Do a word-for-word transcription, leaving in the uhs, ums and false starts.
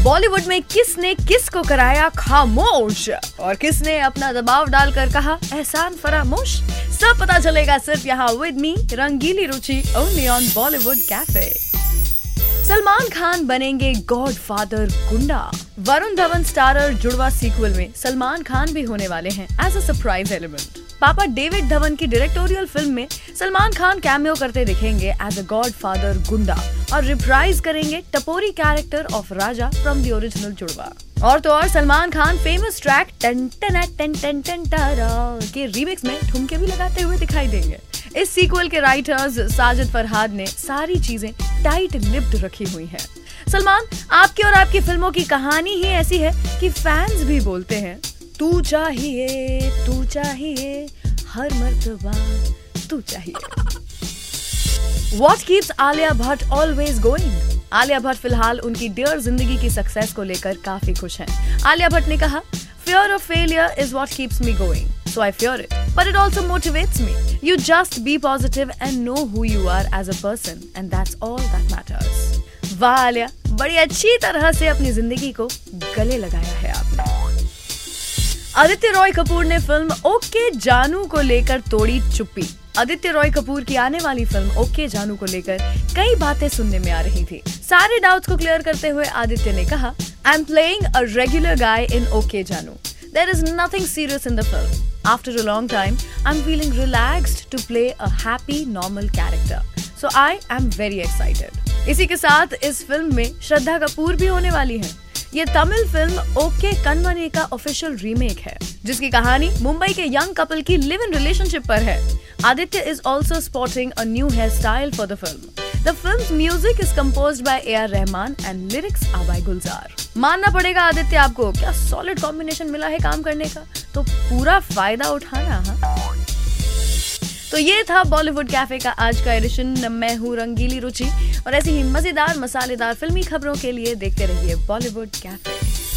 बॉलीवुड में किसने किसको कराया खामोश और किसने अपना दबाव डालकर कहा एहसान फरामोश, सब पता चलेगा सिर्फ यहाँ with me Rangili Ruchi only on Bollywood cafe. Salman Khan बनेंगे गॉडफादर गुंडा। वरुण धवन स्टारर जुड़वा सीक्वल में सलमान खान भी होने वाले हैं एज अ सरप्राइज एलिमेंट। पापा डेविड धवन की डायरेक्टोरियल फिल्म में सलमान खान कैमियो करते दिखेंगे एज अ गॉडफादर गुंडा और रिप्राइज करेंगे tapori character of Raja from the original Judwaa. और तो और सलमान खान फेमस ट्रैक टन टन टन टन टन टारा के रीमिक्स में ठुमके भी लगाते हुए दिखाई देंगे। इस सीक्वल के राइटर्स साजिद फरहाद ने सारी चीजें टाइट लिप्ड रखी हुई हैं। सलमान, आपकी और आपकी फिल्मों की कहानी ही ऐसी है कि फैंस भी बोलते हैं तू चाहिए तू चाहिए हर मर्तबा तू चाहिए। What keeps Alia Bhatt always going? Alia Bhatt फिलहाल उनकी डियर जिंदगी की सक्सेस को लेकर काफी खुश हैं। आलिया भट्ट ने कहा, Fear of failure is what keeps me going, so I fear it, but it also motivates me. You just be positive and know who you are as a person, and that's all that matters. वाह आलिया, बड़ी अच्छी तरह से अपनी जिंदगी को गले लगाया है आपने। आदित्य रॉय कपूर ने फिल्म ओके जानू को लेकर तोड़ी चुप्पी। आदित्य रॉय कपूर की आने वाली फिल्म ओके जानू को लेकर कई बातें सुनने में आ रही थी। सारे डाउट्स को क्लियर करते हुए आदित्य ने कहा, I am playing a regular guy in OK Jaanu. There is nothing serious in the film. After a long time I am feeling relaxed to play a happy normal character, so I am very excited. इसी के साथ इस film में श्रद्धा कपूर भी होने वाली है। ये तमिल फिल्म ओके कन्मने का ऑफिशियल रीमेक है, जिसकी कहानी मुंबई के यंग कपल की लिव इन रिलेशनशिप पर है। Aditya is also sporting a new hairstyle for the film. The film's music is composed by A R Rahman and lyrics are by Gulzar. मानना पड़ेगा आदित्य आपको, क्या सॉलिड कॉम्बिनेशन मिला है काम करने का, तो पूरा फायदा उठाना। हाँ, तो ये था बॉलीवुड कैफे का आज का एडिशन। मैं हूँ रंगीली रुचि और ऐसी ही मजेदार मसालेदार फिल्मी खबरों के लिए देखते रहिए बॉलीवुड कैफे।